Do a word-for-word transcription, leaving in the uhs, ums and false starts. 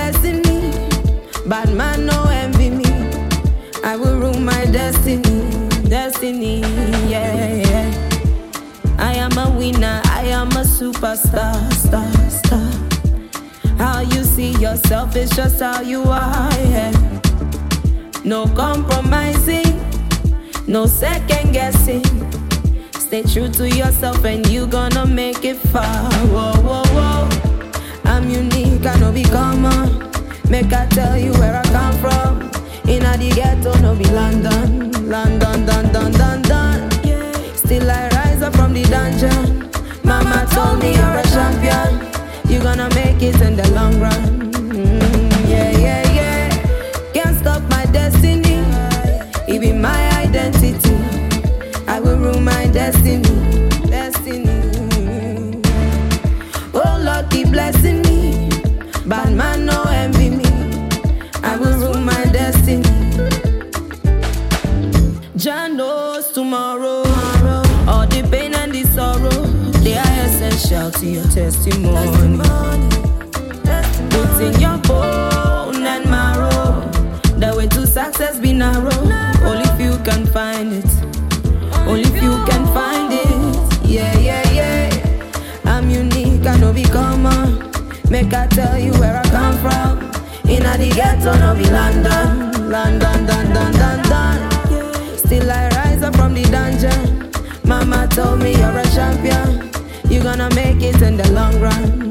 blessing me. Bad man no envy me. I will rule my destiny, destiny, yeah, yeah. I am a winner, I am a superstar, star, star. How you see yourself is just how you are, yeah. No compromising, no second guessing. Stay true to yourself and you gonna make it far. Whoa, whoa, whoa. I'm unique, I know be common. Make I tell you where I come from. Inna the ghetto, no be London, London, dun, dun, dun, dun. Still I rise up from the dungeon. Mama told me you're a champion. You gonna make it in the long run. Mm, yeah, yeah, yeah. Can't stop my destiny. It be my identity. I will rule my destiny, destiny. Oh Lord, keep blessing me. Bad man no envy me. I will rule my destiny. Jah knows tomorrow. All the pain and the sorrow, they are essential to your testimony. Put in your bone and marrow. The way to success be narrow. Only few can find it. Only few can find it. Yeah, yeah, yeah. I'm unique, I know be common. Make I tell you where I come from. Inna the ghetto, no be London, London, dun, dun, dun, dun. Still I rise up from the dungeon. Mama told me you're a champion. You gonna make it in the long run.